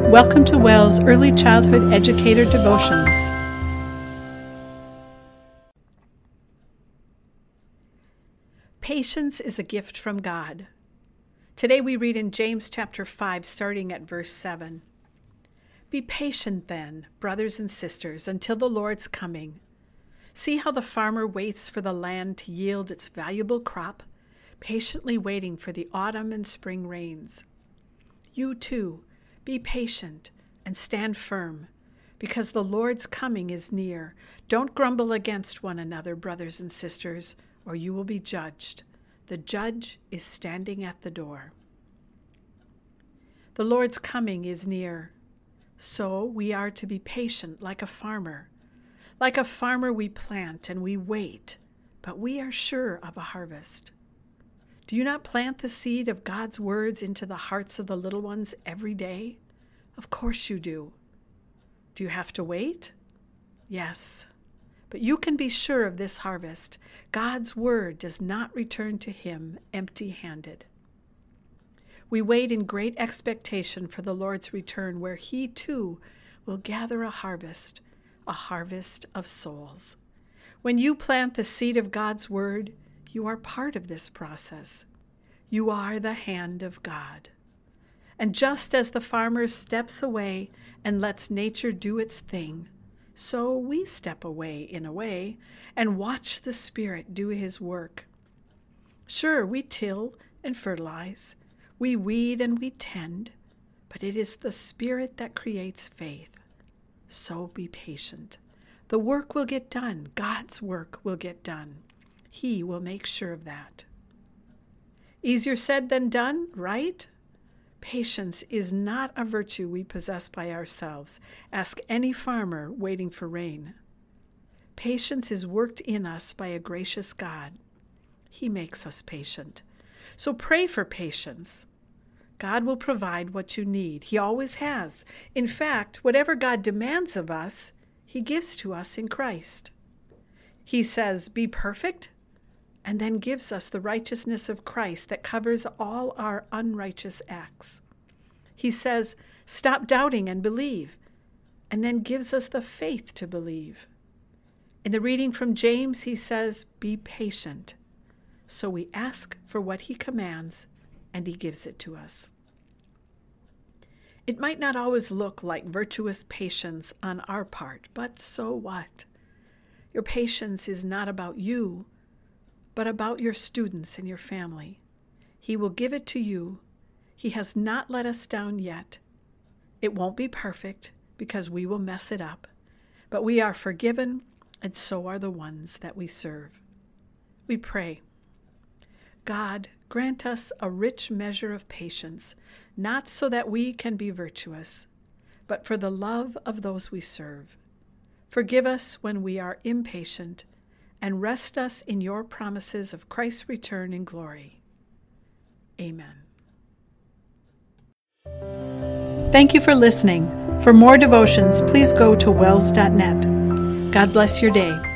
Welcome to WELL's Early Childhood Educator Devotions. Patience is a gift from God. Today we read in James chapter 5, starting at verse 7. Be patient then, brothers and sisters, until the Lord's coming. See how the farmer waits for the land to yield its valuable crop, patiently waiting for the autumn and spring rains. You too, be patient and stand firm, because the Lord's coming is near. Don't grumble against one another, brothers and sisters, or you will be judged. The judge is standing at the door. The Lord's coming is near. So we are to be patient like a farmer. Like a farmer we plant and we wait, but we are sure of a harvest. Do you not plant the seed of God's words into the hearts of the little ones every day? Of course you do. Do you have to wait? Yes. But you can be sure of this harvest. God's word does not return to him empty-handed. We wait in great expectation for the Lord's return, where he too will gather a harvest of souls. When you plant the seed of God's word, you are part of this process. You are the hand of God. And just as the farmer steps away and lets nature do its thing, so we step away in a way and watch the Spirit do his work. Sure, we till and fertilize, we weed and we tend, but it is the Spirit that creates faith. So be patient. The work will get done. God's work will get done. He will make sure of that. Easier said than done, right? Patience is not a virtue we possess by ourselves. Ask any farmer waiting for rain. Patience is worked in us by a gracious God. He makes us patient. So pray for patience. God will provide what you need. He always has. In fact, whatever God demands of us, he gives to us in Christ. He says, be perfect, and then gives us the righteousness of Christ that covers all our unrighteous acts. He says, stop doubting and believe, and then gives us the faith to believe. In the reading from James, he says, be patient. So we ask for what he commands, and he gives it to us. It might not always look like virtuous patience on our part, but so what? Your patience is not about you, but about your students and your family. He will give it to you. He has not let us down yet. It won't be perfect because we will mess it up, but we are forgiven, and so are the ones that we serve. We pray. God, grant us a rich measure of patience, not so that we can be virtuous, but for the love of those we serve. Forgive us when we are impatient, and rest us in your promises of Christ's return in glory. Amen. Thank you for listening. For more devotions, please go to wells.net. God bless your day.